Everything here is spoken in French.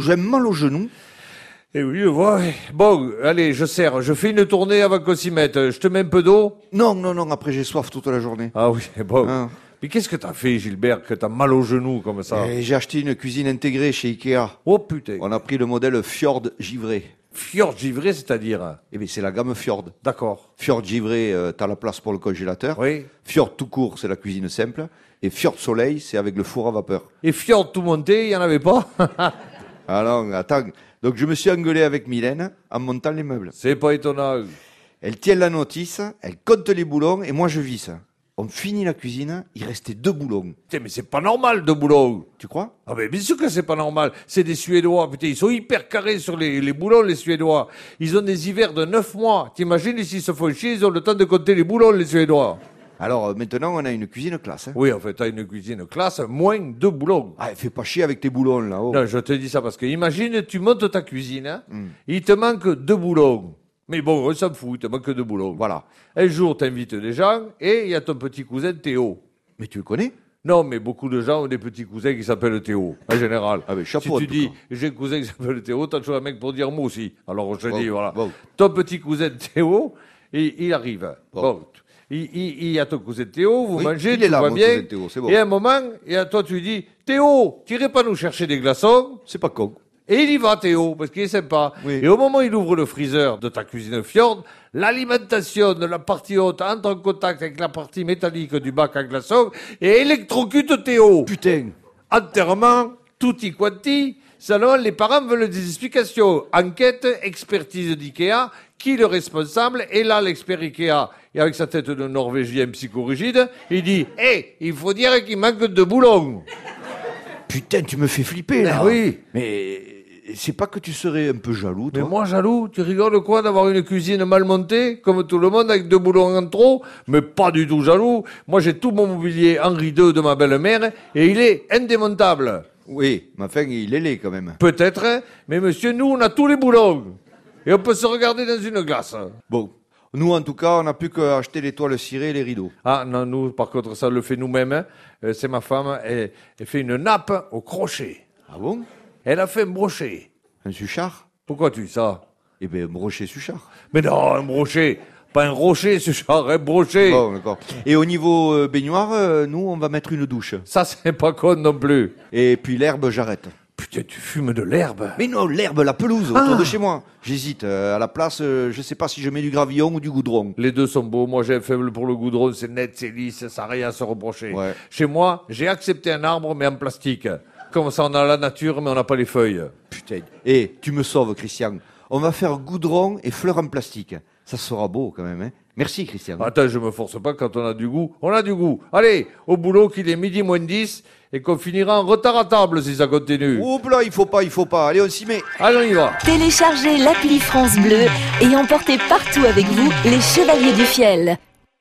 j'ai mal au genou. Eh oui, je vois. Bon, allez, je sers. Je fais une tournée avant qu'on s'y mette. Je te mets un peu d'eau? Non, après j'ai soif toute la journée. Ah oui, bon. Hein. Mais qu'est-ce que t'as fait, Gilbert, que t'as mal au genou comme ça? Et j'ai acheté une cuisine intégrée chez Ikea. Oh putain. On a pris le modèle Fjord givré. Fjord givré, c'est-à-dire? Eh bien, c'est la gamme Fjord. D'accord. Fjord givré, t'as la place pour le congélateur. Oui. Fjord tout court, c'est la cuisine simple. Et Fjord soleil, c'est avec le four à vapeur. Et Fjord tout monté, il y en avait pas? Ah non, attends. Donc je me suis engueulé avec Mylène en montant les meubles. C'est pas étonnant. Elle tient la notice, elle compte les boulons et moi je visse. On finit la cuisine, il restait 2 boulons. Putain, mais c'est pas normal, de boulons. Tu crois? Ah ben bien sûr que c'est pas normal. C'est des Suédois, putain, ils sont hyper carrés sur les boulons, les Suédois. Ils ont des hivers de 9 mois. T'imagines, s'ils se font chier, ils ont le temps de compter les boulons, les Suédois. Alors maintenant on a une cuisine classe. Hein. Oui, en fait, t'as une cuisine classe, moins 2 boulons. Ah, fais pas chier avec tes boulons là-haut. Non, je te dis ça parce que imagine, tu montes ta cuisine, hein, il te manque 2 boulons. Mais bon, on s'en fout, il te manque 2 boulons. Voilà. Un jour, t'invites des gens et il y a ton petit cousin Théo. Mais tu le connais? Non, mais beaucoup de gens ont des petits cousins qui s'appellent Théo, en général. Ah ben, chapeau, si en tu tout dis, cas. j'ai un cousin qui s'appelle Théo, t'as toujours un mec pour dire moi aussi. Alors je te dis, voilà. Bon. Ton petit cousin Théo, il arrive. Bon. Bon. Il y a ton cousin Théo, vous Oui, mangez, il est tout là, va mon bien. cousin Théo, c'est bon. Et à un moment, et à toi tu lui dis, Théo, t'irais pas nous chercher des glaçons? C'est pas con. Et il y va, Théo, parce qu'il est sympa. Oui. Et au moment où il ouvre le freezer de ta cuisine Fjord, l'alimentation de la partie haute entre en contact avec la partie métallique du bac à glaçons et électrocute Théo. Putain. Enterrement, tutti quanti. Selon les parents veulent des explications. Enquête, expertise d'Ikea. Qui est le responsable? Et là, l'expert Ikea, et avec sa tête de Norvégien psychorigide, il dit, il faut dire qu'il manque de boulons. Putain, tu me fais flipper là. Ah oui. Mais c'est pas que tu serais un peu jaloux, toi? Mais moi, jaloux, tu rigoles quoi d'avoir une cuisine mal montée, comme tout le monde, avec 2 boulons en trop? Mais pas du tout jaloux. Moi, j'ai tout mon mobilier Henri II de ma belle-mère, et il est indémontable. Oui, mais enfin, il est laid quand même. Peut-être, hein, mais monsieur, nous, on a tous les boulons. Et on peut se regarder dans une glace. Bon. Nous, en tout cas, on n'a plus qu'à acheter les toiles cirées et les rideaux. Ah, non, nous, par contre, ça le fait nous-mêmes. Hein. C'est ma femme, elle fait une nappe au crochet. Ah bon? Elle a fait un brochet. Un suchard? Pourquoi tu dis ça? Eh bien, un brochet suchard. Mais non, un brochet. Pas un rocher, ce genre, un brochet. Bon, d'accord. Et au niveau baignoire, nous, on va mettre une douche. Ça, c'est pas con non plus. Et puis l'herbe, j'arrête. Putain, tu fumes de l'herbe. Mais non, l'herbe, la pelouse, autour de chez moi. J'hésite. À la place, je sais pas si je mets du gravillon ou du goudron. Les deux sont beaux. Moi, j'ai un faible pour le goudron. C'est net, c'est lisse, ça n'a rien à se reprocher. Ouais. Chez moi, j'ai accepté un arbre, mais en plastique. Comme ça, on a la nature, mais on n'a pas les feuilles. Putain. Et tu me sauves, Christian. On va faire goudron et fleurs en plastique. Ça sera beau quand même, hein. Merci, Christian. Attends, je me force pas quand on a du goût. On a du goût. Allez, au boulot qu'il est midi moins 10 et qu'on finira en retard à table si ça continue. Oups là, il faut pas. Allez, on s'y met. Allez, on y va. Téléchargez l'appli France Bleu et emportez partout avec vous les Chevaliers du Fiel.